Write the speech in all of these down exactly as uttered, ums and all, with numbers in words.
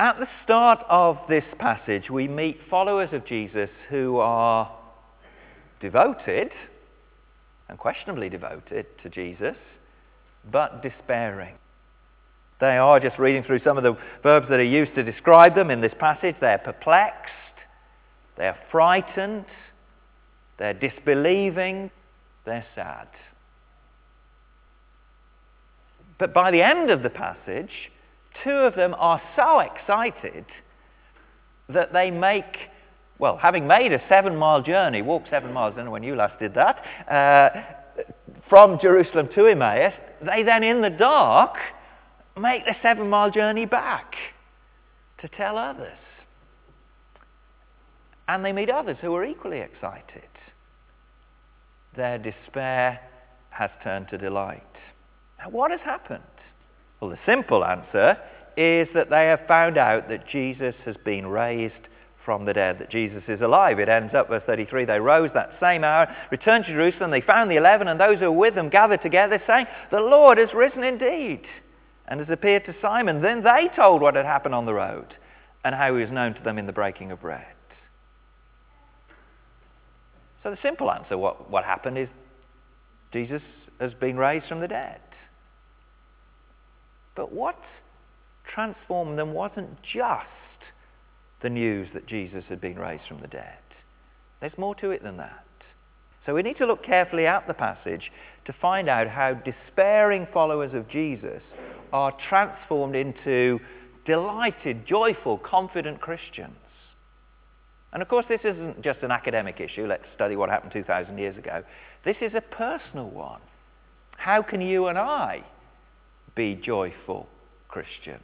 At the start of this passage, we meet followers of Jesus who are devoted, unquestionably devoted to Jesus, but despairing. They are, just reading through some of the verbs that are used to describe them in this passage, they're perplexed, they're frightened, they're disbelieving, they're sad. But by the end of the passage, two of them are so excited that they make, well, having made a seven-mile journey, walked seven miles, I don't know when you last did that, uh, from Jerusalem to Emmaus, they then in the dark make the seven-mile journey back to tell others. And they meet others who are equally excited. Their despair has turned to delight. Now, what has happened? Well, the simple answer is that they have found out that Jesus has been raised from the dead, that Jesus is alive. It ends up, verse thirty-three, they rose that same hour, returned to Jerusalem, they found the eleven and those who were with them gathered together, saying, "The Lord has risen indeed and has appeared to Simon." Then they told what had happened on the road and how he was known to them in the breaking of bread. So the simple answer, what, what happened is Jesus has been raised from the dead. But what transformed them wasn't just the news that Jesus had been raised from the dead. There's more to it than that. So we need to look carefully at the passage to find out how despairing followers of Jesus are transformed into delighted, joyful, confident Christians. And of course, this isn't just an academic issue. Let's study what happened two thousand years ago. This is a personal one. How can you and I be joyful Christians?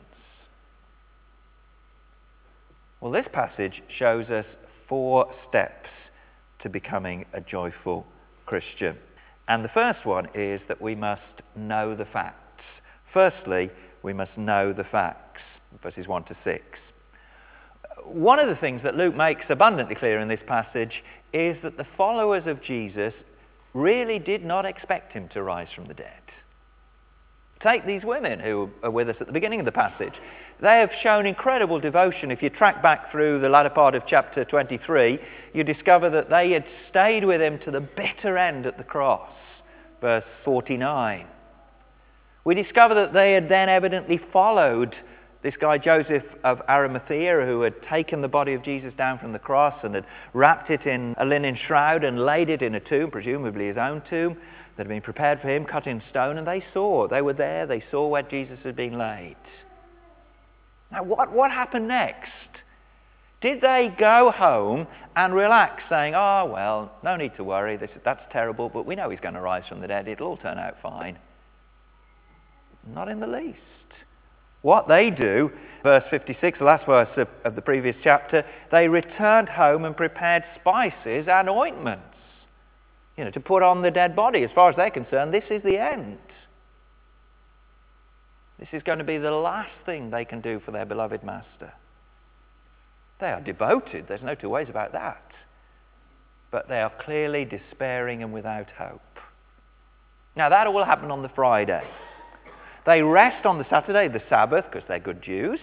Well, this passage shows us four steps to becoming a joyful Christian. And the first one is that we must know the facts. Firstly, we must know the facts. Verses one to six. One of the things that Luke makes abundantly clear in this passage is that the followers of Jesus really did not expect him to rise from the dead. Take these women who are with us at the beginning of the passage. They have shown incredible devotion. If you track back through the latter part of chapter twenty-three, you discover that they had stayed with him to the bitter end at the cross. Verse forty-nine. We discover that they had then evidently followed this guy Joseph of Arimathea, who had taken the body of Jesus down from the cross and had wrapped it in a linen shroud and laid it in a tomb, presumably his own tomb, that had been prepared for him, cut in stone, and they saw, they were there, they saw where Jesus had been laid. Now, what, what happened next? Did they go home and relax, saying, "Oh, well, no need to worry, this, that's terrible, but we know he's going to rise from the dead, it'll all turn out fine"? Not in the least. What they do, verse fifty-six, the last verse of, of the previous chapter, they returned home and prepared spices and ointments, you know, to put on the dead body. As far as they're concerned, this is the end. This is going to be the last thing they can do for their beloved master. They are devoted, there's no two ways about that. But they are clearly despairing and without hope. Now, that all happened on the Friday. They rest on the Saturday, the Sabbath, because they're good Jews.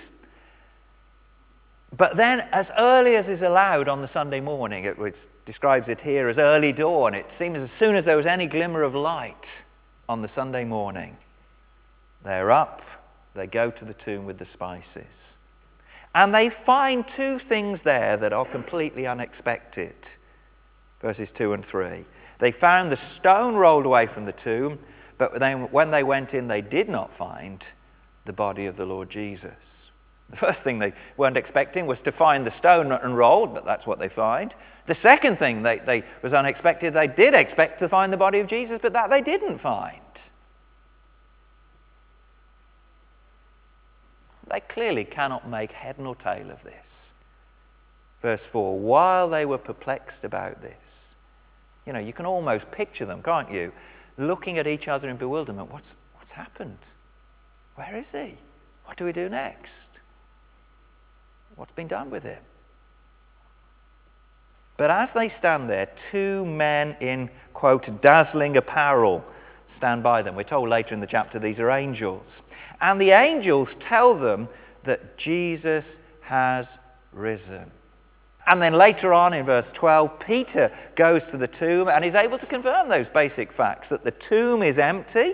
But then, as early as is allowed on the Sunday morning, it, it describes it here as early dawn. It seems as soon as there was any glimmer of light on the Sunday morning, they're up, they go to the tomb with the spices. And they find two things there that are completely unexpected. Verses two and three. They found the stone rolled away from the tomb, but then when they went in, they did not find the body of the Lord Jesus. The first thing they weren't expecting was to find the stone unrolled, but that's what they find. The second thing they, they was unexpected. They did expect to find the body of Jesus, but that they didn't find. They clearly cannot make head nor tail of this. Verse four, while they were perplexed about this. You know, you can almost picture them, can't you? Looking at each other in bewilderment. What's, what's happened? Where is he? What do we do next? What's been done with him? But as they stand there, two men in, quote, dazzling apparel stand by them. We're told later in the chapter these are angels. And the angels tell them that Jesus has risen. And then later on in verse twelve, Peter goes to the tomb and is able to confirm those basic facts, that the tomb is empty,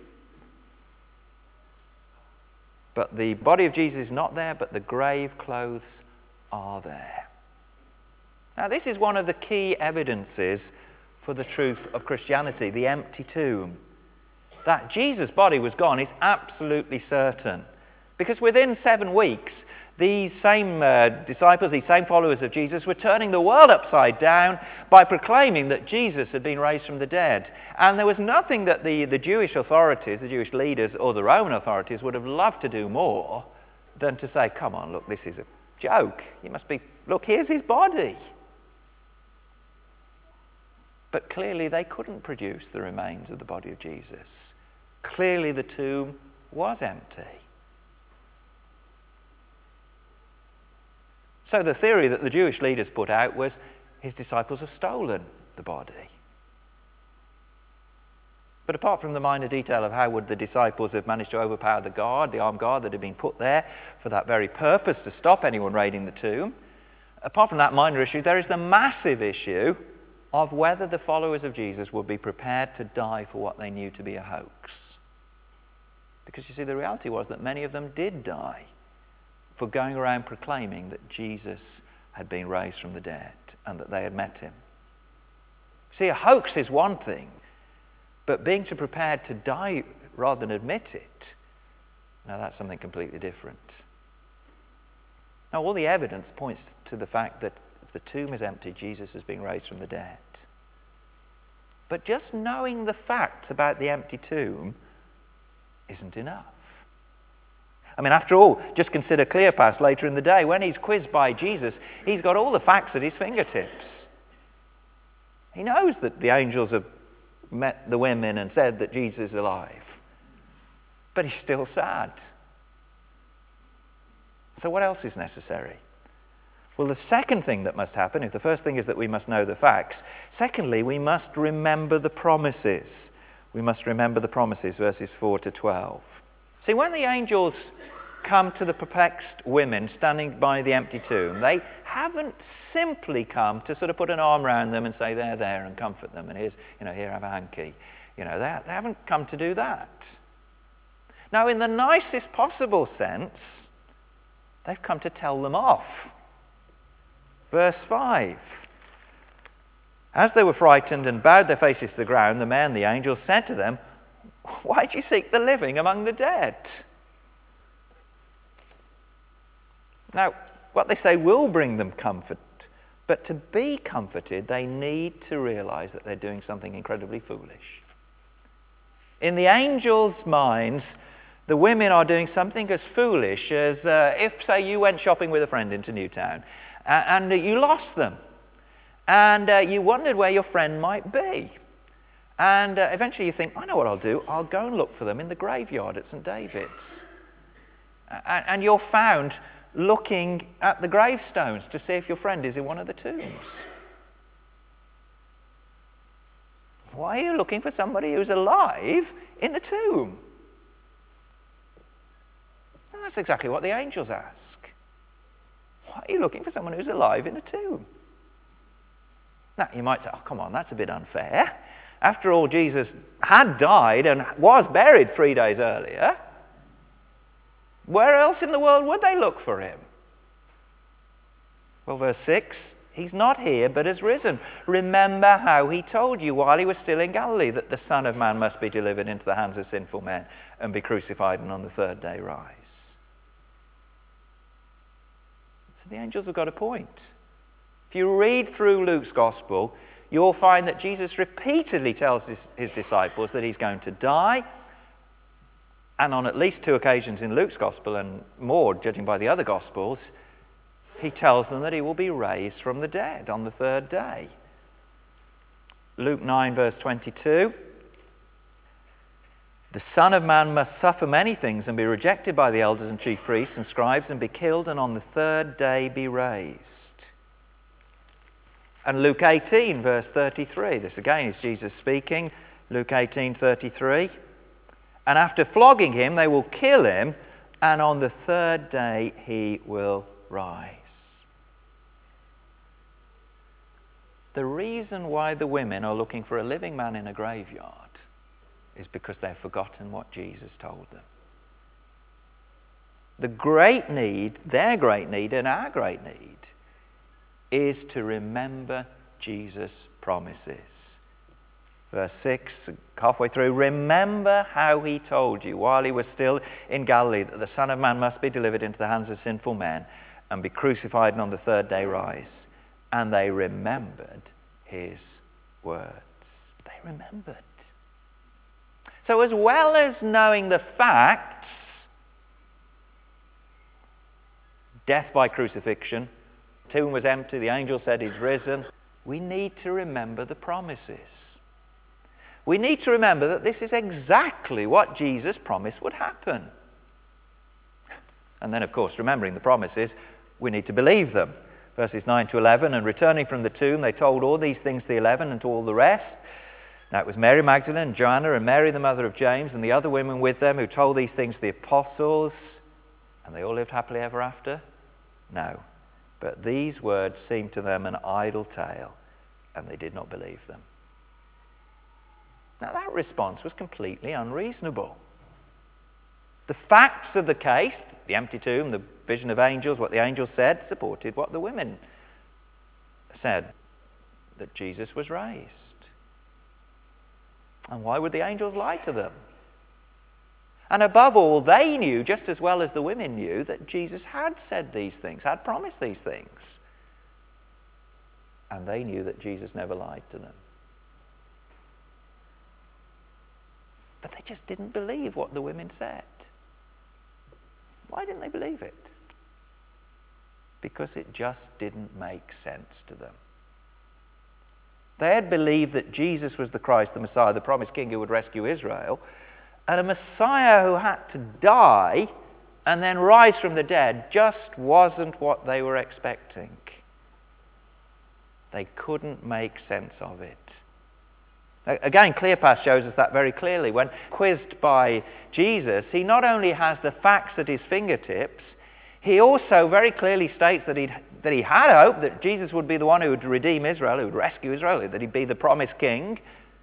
but the body of Jesus is not there, but the grave clothes are there. Now, this is one of the key evidences for the truth of Christianity, the empty tomb. That Jesus' body was gone is absolutely certain, because within seven weeks, these same uh, disciples, these same followers of Jesus, were turning the world upside down by proclaiming that Jesus had been raised from the dead. And there was nothing that the, the Jewish authorities, the Jewish leaders, or the Roman authorities would have loved to do more than to say, come on, look, this is a joke. You must be, look, here's his body. But clearly they couldn't produce the remains of the body of Jesus. Clearly the tomb was empty. So the theory that the Jewish leaders put out was his disciples have stolen the body. But apart from the minor detail of how would the disciples have managed to overpower the guard, the armed guard that had been put there for that very purpose, to stop anyone raiding the tomb, apart from that minor issue, there is the massive issue of whether the followers of Jesus would be prepared to die for what they knew to be a hoax. Because you see, the reality was that many of them did die for going around proclaiming that Jesus had been raised from the dead and that they had met him. See, a hoax is one thing, but being to prepared to die rather than admit it, now that's something completely different. Now, all the evidence points to the fact that if the tomb is empty, Jesus has been raised from the dead. But just knowing the facts about the empty tomb isn't enough. I mean, after all, just consider Cleopas later in the day. When he's quizzed by Jesus, he's got all the facts at his fingertips. He knows that the angels have met the women and said that Jesus is alive. But he's still sad. So what else is necessary? Well, the second thing that must happen, if the first thing is that we must know the facts, secondly, we must remember the promises. We must remember the promises, verses four to twelve. See, when the angels come to the perplexed women standing by the empty tomb, they haven't simply come to sort of put an arm around them and say, there, there, and comfort them, and here's, you know, here, have a hanky. You know, they, they haven't come to do that. Now, in the nicest possible sense, they've come to tell them off. Verse five. As they were frightened and bowed their faces to the ground, the man, the angel, said to them, why do you seek the living among the dead? Now, what they say will bring them comfort, but to be comforted, they need to realize that they're doing something incredibly foolish. In the angels' minds, the women are doing something as foolish as uh, if, say, you went shopping with a friend into Newtown uh, and uh, you lost them, and uh, you wondered where your friend might be. And uh, eventually you think, I know what I'll do. I'll go and look for them in the graveyard at Saint David's. Uh, and you're found looking at the gravestones to see if your friend is in one of the tombs. Why are you looking for somebody who's alive in the tomb? And that's exactly what the angels ask. Why are you looking for someone who's alive in a tomb? Now, you might say, oh, come on, that's a bit unfair. After all, Jesus had died and was buried three days earlier. Where else in the world would they look for him? Well, verse six, he's not here but has risen. Remember how he told you while he was still in Galilee that the Son of Man must be delivered into the hands of sinful men and be crucified and on the third day rise. So the angels have got a point. If you read through Luke's gospel, you'll find that Jesus repeatedly tells his, his disciples that he's going to die. And on at least two occasions in Luke's gospel, and more judging by the other gospels, he tells them that he will be raised from the dead on the third day. Luke nine, verse twenty-two. The Son of Man must suffer many things and be rejected by the elders and chief priests and scribes and be killed and on the third day be raised. And Luke eighteen, verse thirty-three. This again is Jesus speaking. Luke eighteen, thirty-three. And after flogging him, they will kill him, and on the third day he will rise. The reason why the women are looking for a living man in a graveyard is because they've forgotten what Jesus told them. The great need, their great need and our great need, is to remember Jesus' promises. Verse six, halfway through, remember how he told you while he was still in Galilee that the Son of Man must be delivered into the hands of sinful men and be crucified and on the third day rise. And they remembered his words. They remembered. So as well as knowing the facts, death by crucifixion, the tomb was empty, the angel said he's risen, we need to remember the promises. We need to remember that this is exactly what Jesus promised would happen. And then, of course, remembering the promises, we need to believe them. Verses nine to eleven, and returning from the tomb, they told all these things to the eleven and to all the rest. Now it was Mary Magdalene, Joanna, and Mary the mother of James, and the other women with them who told these things to the apostles. And they all lived happily ever after? No. But these words seemed to them an idle tale, and they did not believe them. Now that response was completely unreasonable. The facts of the case, the empty tomb, the vision of angels, what the angels said, supported what the women said, that Jesus was raised. And why would the angels lie to them? And above all, they knew, just as well as the women knew, that Jesus had said these things, had promised these things. And they knew that Jesus never lied to them. But they just didn't believe what the women said. Why didn't they believe it? Because it just didn't make sense to them. They had believed that Jesus was the Christ, the Messiah, the promised king who would rescue Israel, and a Messiah who had to die and then rise from the dead just wasn't what they were expecting. They couldn't make sense of it. Again, Cleopas shows us that very clearly. When quizzed by Jesus, he not only has the facts at his fingertips, he also very clearly states that, he'd, that he had hope that Jesus would be the one who would redeem Israel, who would rescue Israel, that he'd be the promised king.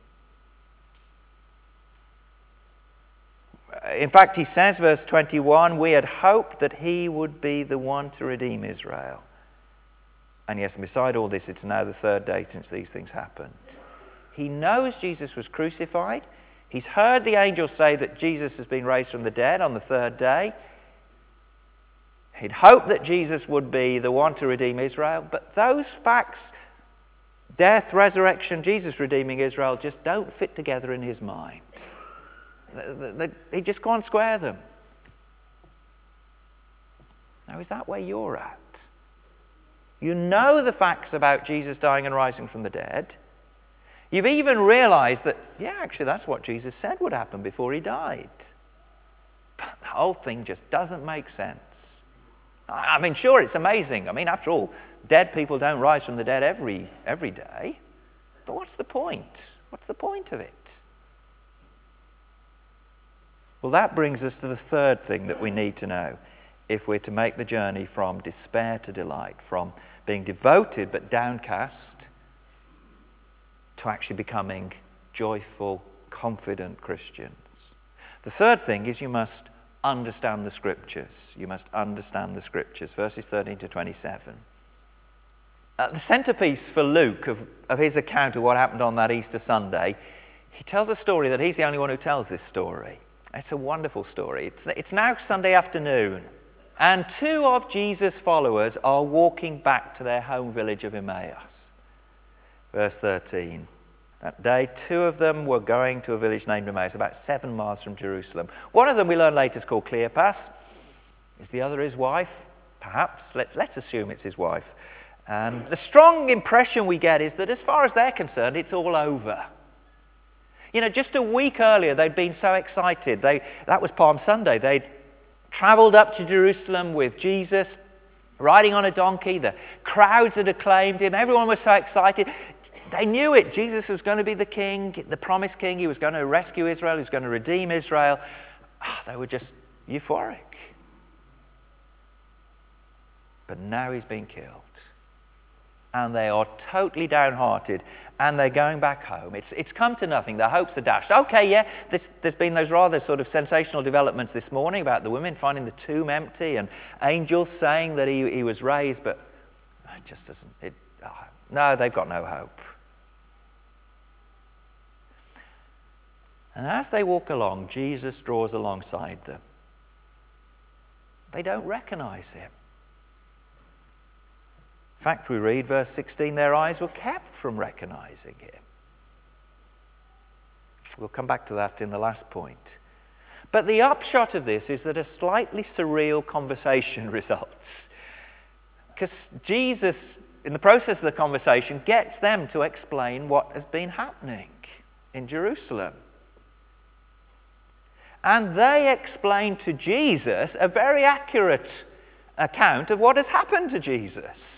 In fact, he says, verse twenty-one, we had hoped that he would be the one to redeem Israel. And yes, and beside all this, it's now the third day since these things happened. He knows Jesus was crucified. He's heard the angels say that Jesus has been raised from the dead on the third day. He'd hoped that Jesus would be the one to redeem Israel. But those facts, death, resurrection, Jesus redeeming Israel, just don't fit together in his mind. He just can't square them. Now, is that where you're at? You know the facts about Jesus dying and rising from the dead. You've even realized that, yeah, actually that's what Jesus said would happen before he died. But the whole thing just doesn't make sense. I mean, sure, it's amazing. I mean, after all, dead people don't rise from the dead every, every day. But what's the point? What's the point of it? Well, that brings us to the third thing that we need to know if we're to make the journey from despair to delight, from being devoted but downcast to actually becoming joyful, confident Christians. The third thing is you must understand the Scriptures. You must understand the Scriptures. Verses thirteen to twenty-seven. Uh, the centerpiece for Luke of, of his account of what happened on that Easter Sunday, he tells a story that he's the only one who tells this story. It's a wonderful story. It's, it's now Sunday afternoon, and two of Jesus' followers are walking back to their home village of Emmaus. Verse thirteen. That day, two of them were going to a village named Emmaus, about seven miles from Jerusalem. One of them, we learn later, is called Cleopas. Is the other his wife? Perhaps. Let's, let's assume it's his wife. And the strong impression we get is that as far as they're concerned, it's all over. You know, just a week earlier, they'd been so excited. They, that was Palm Sunday. They'd travelled up to Jerusalem with Jesus, riding on a donkey. The crowds had acclaimed him. Everyone was so excited. They knew it. Jesus was going to be the king, the promised king. He was going to rescue Israel. He was going to redeem Israel. Oh, they were just euphoric. But now he's been killed. And they are totally downhearted, and they're going back home. It's, it's come to nothing. Their hopes are dashed. Okay, yeah, there's, there's been those rather sort of sensational developments this morning about the women finding the tomb empty and angels saying that he, he was raised, but it just doesn't... It, oh, no, they've got no hope. And as they walk along, Jesus draws alongside them. They don't recognize him. In fact, we read verse sixteen, their eyes were kept from recognizing him. We'll come back to that in the last point. But the upshot of this is that a slightly surreal conversation results. Because Jesus, in the process of the conversation, gets them to explain what has been happening in Jerusalem. And they explain to Jesus a very accurate account of what has happened to Jesus.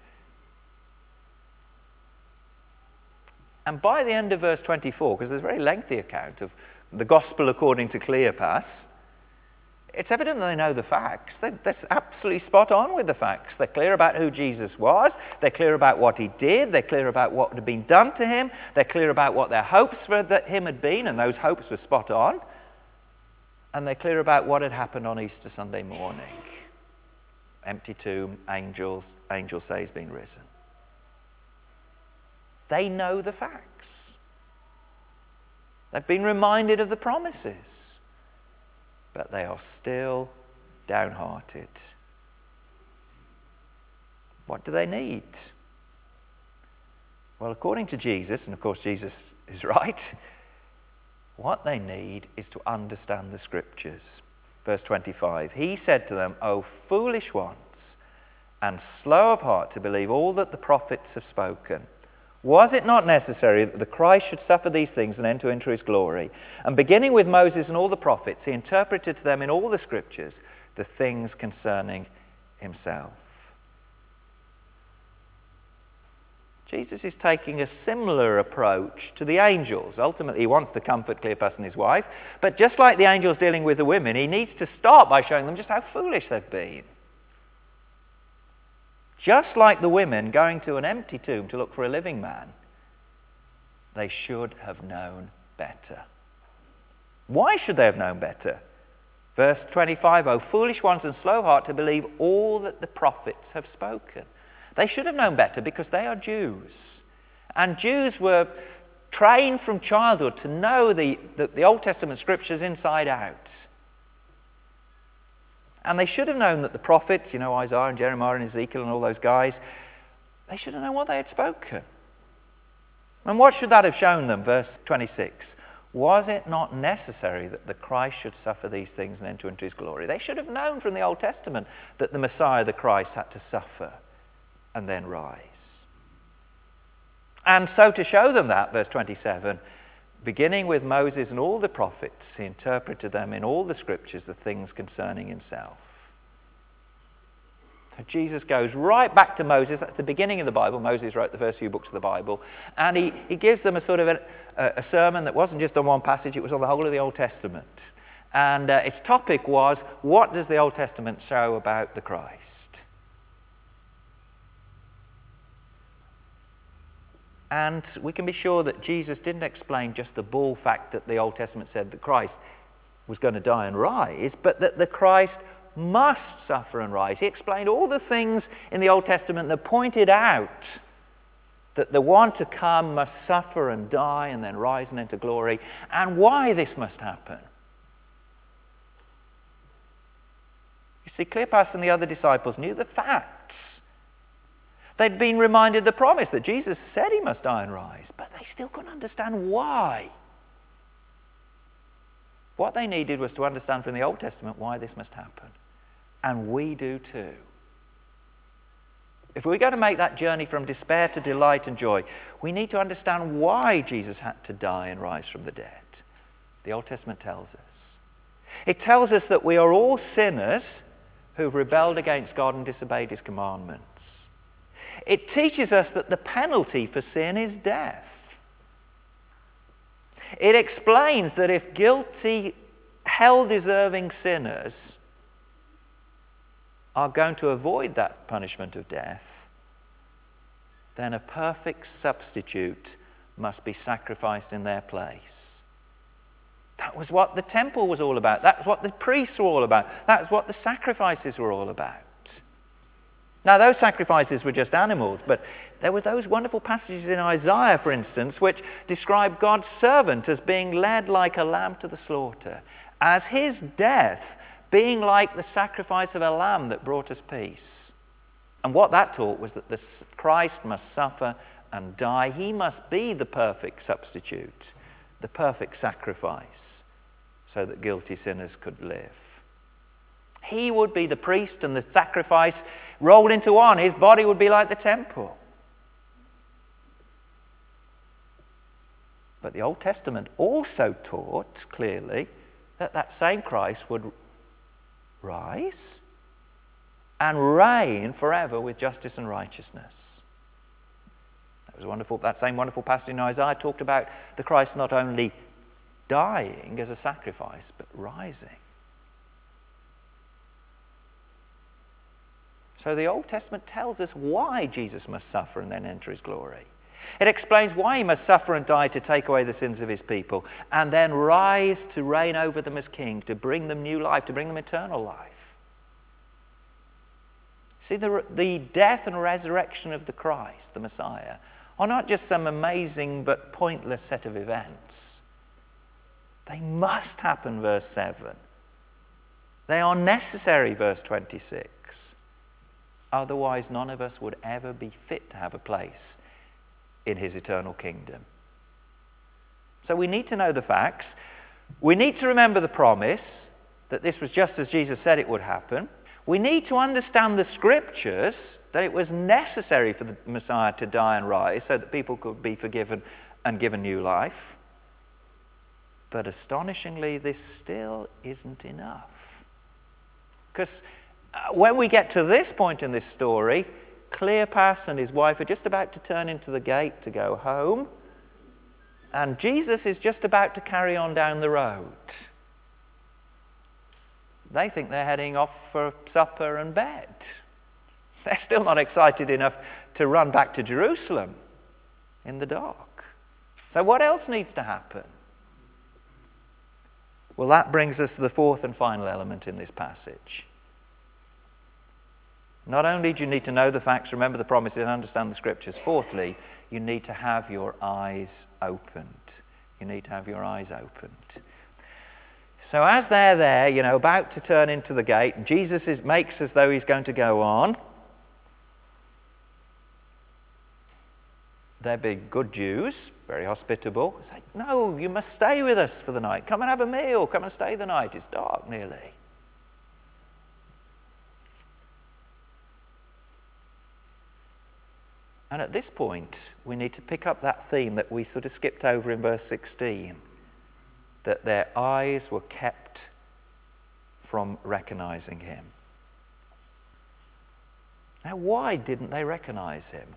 And by the end of verse twenty-four, because there's a very lengthy account of the gospel according to Cleopas, it's evident that they know the facts. They're, they're absolutely spot on with the facts. They're clear about who Jesus was. They're clear about what he did. They're clear about what had been done to him. They're clear about what their hopes for him had been, and those hopes were spot on. And they're clear about what had happened on Easter Sunday morning. Empty tomb, angels, angels say he's been risen. They know the facts. They've been reminded of the promises. But they are still downhearted. What do they need? Well, according to Jesus, and of course Jesus is right, what they need is to understand the Scriptures. Verse twenty-five, he said to them, O foolish ones, and slow of heart to believe all that the prophets have spoken. Was it not necessary that the Christ should suffer these things and enter into his glory? And beginning with Moses and all the prophets, he interpreted to them in all the Scriptures the things concerning himself. Jesus is taking a similar approach to the angels. Ultimately, he wants to comfort Cleopas and his wife. But just like the angels dealing with the women, he needs to start by showing them just how foolish they've been. Just like the women going to an empty tomb to look for a living man, they should have known better. Why should they have known better? Verse twenty-five, O foolish ones and slow of heart to believe all that the prophets have spoken. They should have known better because they are Jews. And Jews were trained from childhood to know the, the, the Old Testament Scriptures inside out. And they should have known that the prophets, you know, Isaiah and Jeremiah and Ezekiel and all those guys, they should have known what they had spoken. And what should that have shown them? Verse twenty-six. Was it not necessary that the Christ should suffer these things and enter into his glory? They should have known from the Old Testament that the Messiah, the Christ, had to suffer and then rise. And so to show them that, verse twenty-seven, beginning with Moses and all the prophets, he interpreted them in all the Scriptures the things concerning himself. So Jesus goes right back to Moses. That's the beginning of the Bible. Moses wrote the first few books of the Bible. And he, he gives them a sort of a, a sermon that wasn't just on one passage, it was on the whole of the Old Testament. And uh, its topic was, what does the Old Testament show about the Christ? And we can be sure that Jesus didn't explain just the bull fact that the Old Testament said that Christ was going to die and rise, but that the Christ must suffer and rise. He explained all the things in the Old Testament that pointed out that the one to come must suffer and die and then rise and enter glory, and why this must happen. You see, Cleopas and the other disciples knew the facts. They'd been reminded the promise that Jesus said he must die and rise, but they still couldn't understand why. What they needed was to understand from the Old Testament why this must happen. And we do too. If we're going to make that journey from despair to delight and joy, we need to understand why Jesus had to die and rise from the dead. The Old Testament tells us. It tells us that we are all sinners who've rebelled against God and disobeyed his commandments. It teaches us that the penalty for sin is death. It explains that if guilty, hell-deserving sinners are going to avoid that punishment of death, then a perfect substitute must be sacrificed in their place. That was what the temple was all about. That's what the priests were all about. That's what the sacrifices were all about. Now, those sacrifices were just animals, but there were those wonderful passages in Isaiah, for instance, which describe God's servant as being led like a lamb to the slaughter, as his death being like the sacrifice of a lamb that brought us peace. And what that taught was that the Christ must suffer and die. He must be the perfect substitute, the perfect sacrifice, so that guilty sinners could live. He would be the priest and the sacrifice rolled into one. His body would be like the temple. But the Old Testament also taught clearly that that same Christ would rise and reign forever with justice and righteousness. That was wonderful. That same wonderful passage in Isaiah talked about the Christ not only dying as a sacrifice, but rising. So the Old Testament tells us why Jesus must suffer and then enter his glory. It explains why he must suffer and die to take away the sins of his people, and then rise to reign over them as king, to bring them new life, to bring them eternal life. See, the, the death and resurrection of the Christ, the Messiah, are not just some amazing but pointless set of events. They must happen, verse seven. They are necessary, verse twenty-six. Otherwise, none of us would ever be fit to have a place in his eternal kingdom. So we need to know the facts. We need to remember the promise that this was just as Jesus said it would happen. We need to understand the scriptures, that it was necessary for the Messiah to die and rise so that people could be forgiven and given new life. But astonishingly, this still isn't enough. Because when we get to this point in this story, Cleopas and his wife are just about to turn into the gate to go home, and Jesus is just about to carry on down the road. They think they're heading off for supper and bed. They're still not excited enough to run back to Jerusalem in the dark. So what else needs to happen? Well, that brings us to the fourth and final element in this passage. Not only do you need to know the facts, remember the promises, and understand the scriptures. Fourthly, you need to have your eyes opened. You need to have your eyes opened. So as they're there, you know, about to turn into the gate, and Jesus is, makes as though he's going to go on. They're big, good Jews, very hospitable. Say, no, you must stay with us for the night. Come and have a meal. Come and stay the night. It's dark nearly. And at this point, we need to pick up that theme that we sort of skipped over in verse sixteen, that their eyes were kept from recognizing him. Now, why didn't they recognize him?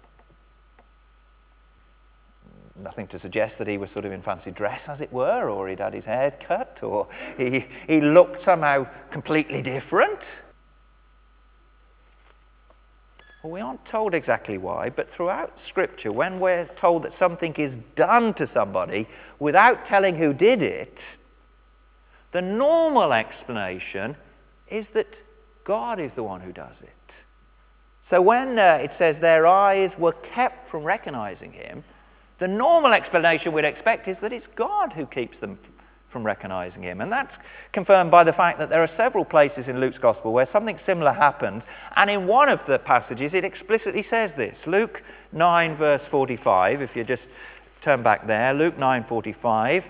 Nothing to suggest that he was sort of in fancy dress, as it were, or he'd had his hair cut, or he, he looked somehow completely different. Well, we aren't told exactly why, but throughout Scripture, when we're told that something is done to somebody without telling who did it, the normal explanation is that God is the one who does it. So when uh, it says their eyes were kept from recognizing him, the normal explanation we'd expect is that it's God who keeps them from recognizing him. And that's confirmed by the fact that there are several places in Luke's Gospel where something similar happens. And in one of the passages, it explicitly says this. Luke nine, verse forty-five, if you just turn back there. Luke nine, forty-five.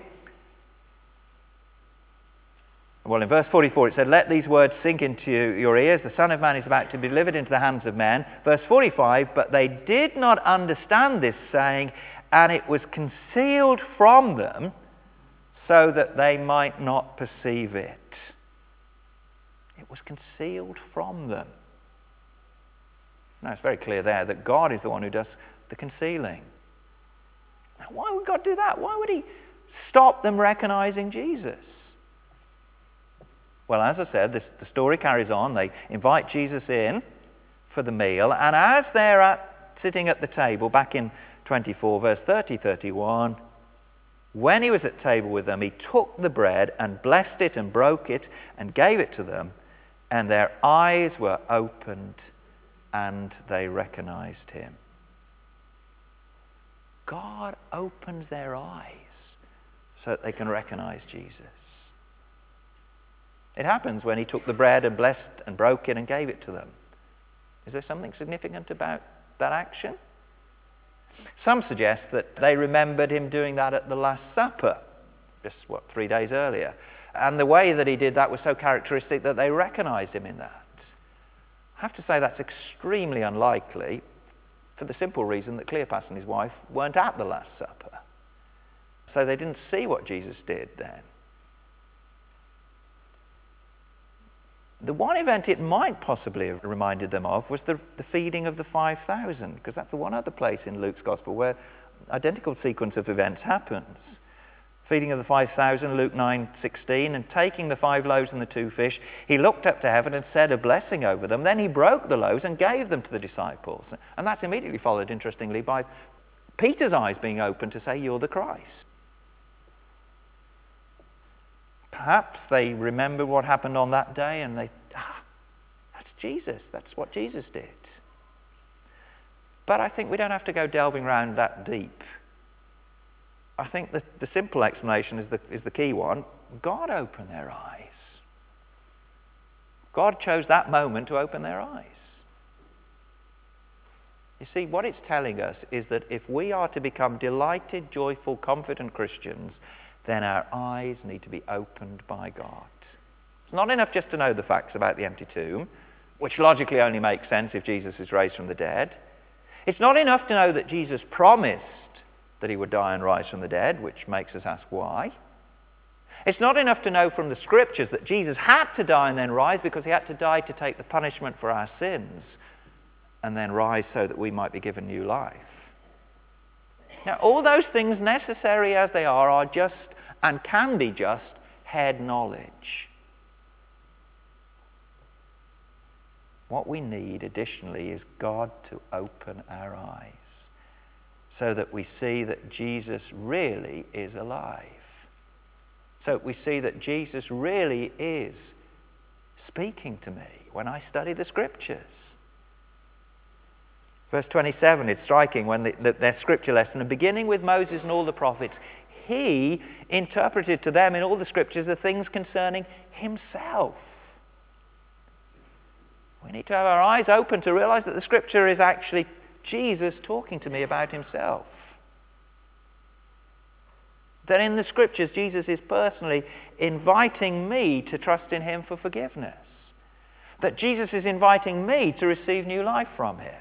Well, in verse forty-four, it said, "Let these words sink into your ears. The Son of Man is about to be delivered into the hands of men." Verse forty-five, "But they did not understand this saying, and it was concealed from them, so that they might not perceive it." It was concealed from them. Now, it's very clear there that God is the one who does the concealing. Now, why would God do that? Why would he stop them recognizing Jesus? Well, as I said, this, the story carries on. They invite Jesus in for the meal, and as they're at, sitting at the table, back in twenty-four, verse thirty, thirty-one, when he was at table with them, he took the bread and blessed it and broke it and gave it to them, and their eyes were opened and they recognized him. God opens their eyes so that they can recognize Jesus. It happens when he took the bread and blessed and broke it and gave it to them. Is there something significant about that action? Some suggest that they remembered him doing that at the Last Supper, just, what, three days earlier. And the way that he did that was so characteristic that they recognized him in that. I have to say that's extremely unlikely for the simple reason that Cleopas and his wife weren't at the Last Supper. So they didn't see what Jesus did then. The one event it might possibly have reminded them of was the, the feeding of the five thousand, because that's the one other place in Luke's Gospel where identical sequence of events happens. Feeding of the five thousand, Luke nine sixteen, and taking the five loaves and the two fish, he looked up to heaven and said a blessing over them. Then he broke the loaves and gave them to the disciples. And that's immediately followed, interestingly, by Peter's eyes being opened to say, "You're the Christ." Perhaps they remembered what happened on that day and they, ah, that's Jesus. That's what Jesus did. But I think we don't have to go delving around that deep. I think the, the simple explanation is the, is the key one. God opened their eyes. God chose that moment to open their eyes. You see, what it's telling us is that if we are to become delighted, joyful, confident Christians, then our eyes need to be opened by God. It's not enough just to know the facts about the empty tomb, which logically only makes sense if Jesus is raised from the dead. It's not enough to know that Jesus promised that he would die and rise from the dead, which makes us ask why. It's not enough to know from the scriptures that Jesus had to die and then rise because he had to die to take the punishment for our sins and then rise so that we might be given new life. Now, all those things, necessary as they are, are just and can be just head knowledge. What we need additionally is God to open our eyes so that we see that Jesus really is alive. So that we see that Jesus really is speaking to me when I study the scriptures. Verse twenty-seven, it's striking when the, the, their scripture lesson, and beginning with Moses and all the prophets, he interpreted to them in all the scriptures the things concerning himself. We need to have our eyes open to realize that the scripture is actually Jesus talking to me about himself. That in the scriptures, Jesus is personally inviting me to trust in him for forgiveness. That Jesus is inviting me to receive new life from him.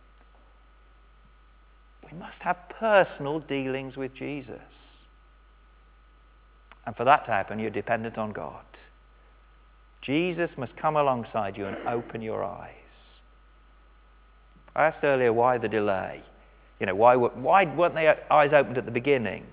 We must have personal dealings with Jesus. And for that to happen, you're dependent on God. Jesus must come alongside you and open your eyes. I asked earlier why the delay. You know, why, why weren't their eyes opened at the beginning?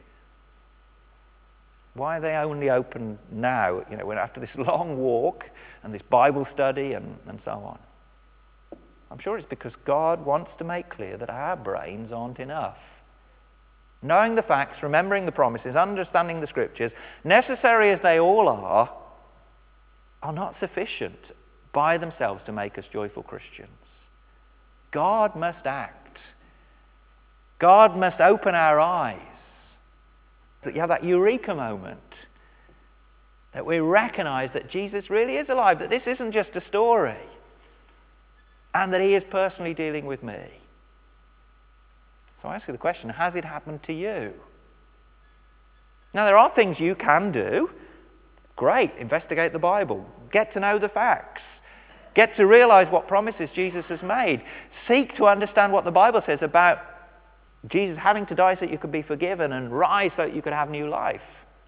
Why are they only open now, you know, after this long walk and this Bible study and, and so on? I'm sure it's because God wants to make clear that our brains aren't enough. Knowing the facts, remembering the promises, understanding the scriptures, necessary as they all are, are not sufficient by themselves to make us joyful Christians. God must act. God must open our eyes. That you have that eureka moment. That we recognize that Jesus really is alive. That this isn't just a story. And that he is personally dealing with me. So I ask you the question, has it happened to you? Now there are things you can do. Great, investigate the Bible. Get to know the facts. Get to realize what promises Jesus has made. Seek to understand what the Bible says about Jesus having to die so that you could be forgiven and rise so that you could have new life.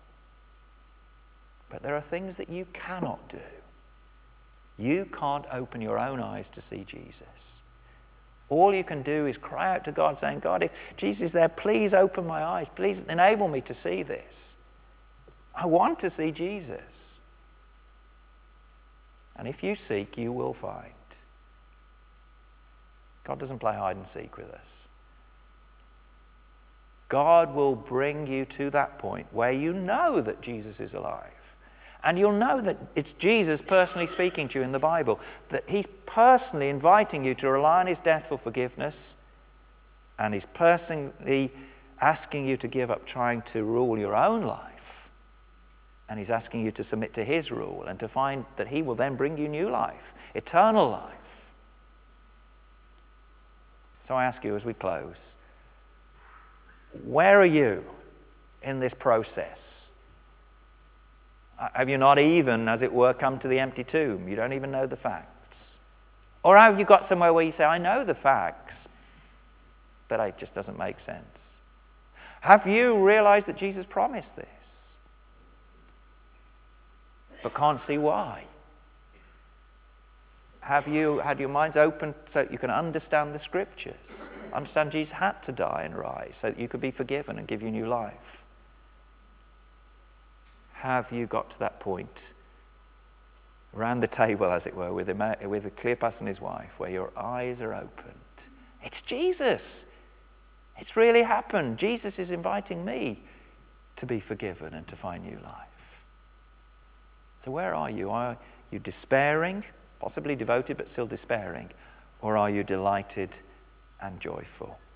But there are things that you cannot do. You can't open your own eyes to see Jesus. All you can do is cry out to God saying, God, if Jesus is there, please open my eyes. Please enable me to see this. I want to see Jesus. And if you seek, you will find. God doesn't play hide and seek with us. God will bring you to that point where you know that Jesus is alive. And you'll know that it's Jesus personally speaking to you in the Bible, that he's personally inviting you to rely on his death for forgiveness, and he's personally asking you to give up trying to rule your own life. And he's asking you to submit to his rule and to find that he will then bring you new life, eternal life. So I ask you as we close, where are you in this process? Have you not even, as it were, come to the empty tomb? You don't even know the facts. Or have you got somewhere where you say, I know the facts, but it just doesn't make sense? Have you realized that Jesus promised this, but can't see why? Have you had your minds open so that you can understand the scriptures? Understand Jesus had to die and rise so that you could be forgiven and give you new life. Have you got to that point around the table, as it were, with, with Cleopas and his wife, where your eyes are opened? It's Jesus. It's really happened. Jesus is inviting me to be forgiven and to find new life. So where are you? Are you despairing, possibly devoted but still despairing? Or are you delighted and joyful?